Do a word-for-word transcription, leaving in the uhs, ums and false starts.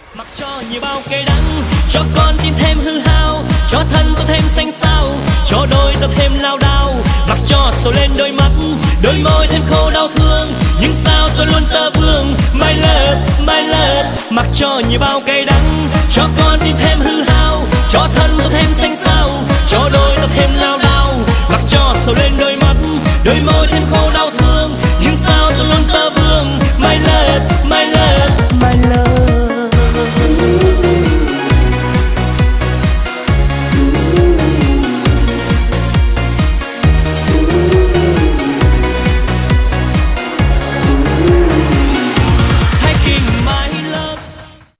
mặc cho nhiều bao cây đắng, cho con tim thêm hư hao, cho thân tôi thêm xanh xao, cho đôi ta thêm lao đao, mặc cho sầu lên đôi mắt, đôi môi thêm khô đau thương, nhưng